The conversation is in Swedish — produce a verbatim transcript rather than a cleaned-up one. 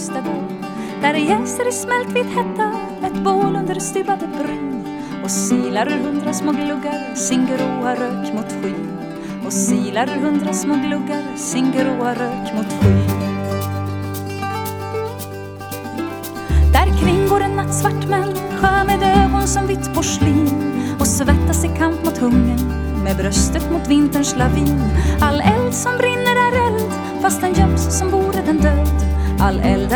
tysta gå. Där jäser i smältvit hetta ett bål under stuvade bryn, och silar ur hundra små gluggar sin gråa rök mot skyn. Och silar ur hundra små gluggar sin gråa rök mot skyn. Där kring går en nattsvart människa med ögon som vitt porslin, och svettas i kamp mot hungern med bröstet mot vinterns lavin. All eld som brinner är eld, fast den göms som vore den död. All eld